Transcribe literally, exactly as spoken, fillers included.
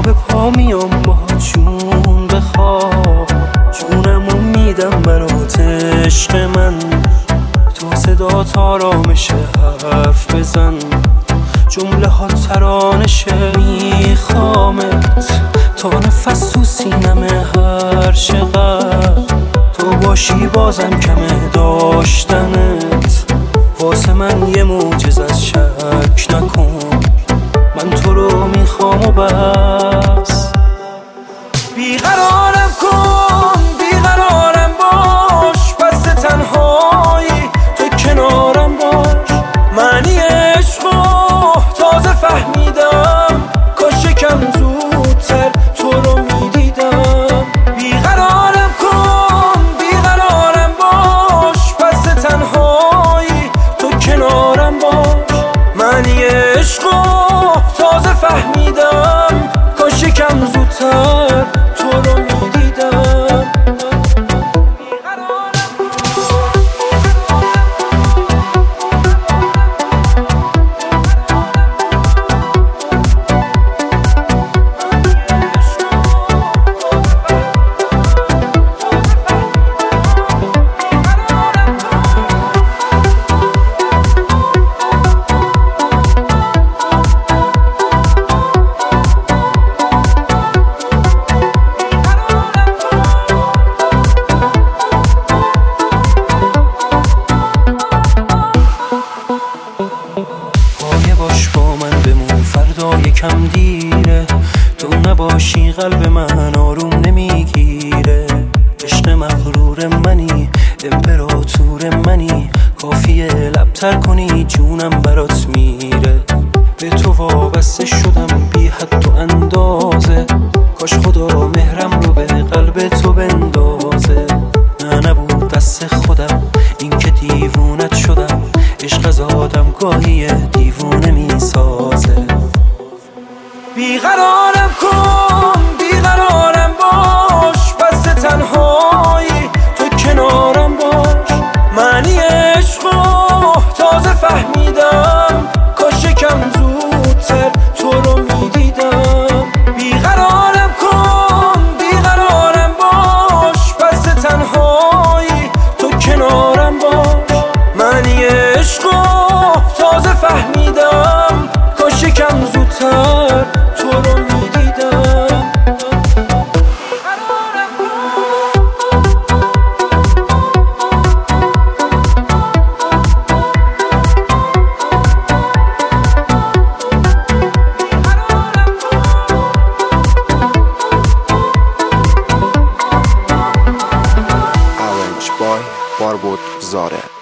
به پا میام با جون بخواه، جونمو میدم برات عشق من. تو صدا آرامشه حرف بزن، جمله ها ترانشه. میخوامت تا نفس تو سینمه هر چقدر تو باشی بازم کمه داشتنت. واسه من یه معجزه از شک نکن، من تو رو میخوام و بس. بیقرارم کن بیقرارم باش، پس تنهایی تو کنارم باش. معنی عشقو تازه فهمیدم، کاش یکم زودتر تو رو میدیدم. بیقرارم کن بیقرارم باش، پس تنهایی تو کنارم باش. معنی عشقو تازه فهمیدم، کاش یکم زودتر تو رو میدیدم. باش با من بمون فردا یکم دیره، تو نباشی قلب من آروم نمیگیره. عشق مغرور منی امپراتور منی، کافیه لبتر کنی جونم برات میره. به تو وابسته شدم بی حد و اندازه، کاش خدا مهرم رو به قلب تو بندازه. نه نبود دست خودم این که دیوونت شدم، عشق از آدم گاهی دیوونه میسازه. بیقرارم کن بیقرارم باش، پس تنهایی تو کنارم باش. معنی عشقو تازه فهمیدم، کاش یکم زودتر تو رو میدیدم. بیقرارم کن بیقرارم باش، پس تنهایی تو کنارم باش. معنی عشقو تازه فهمیدم، کاش یکم زودتر تو رو میدیدم. Arrange by Barbot Zare.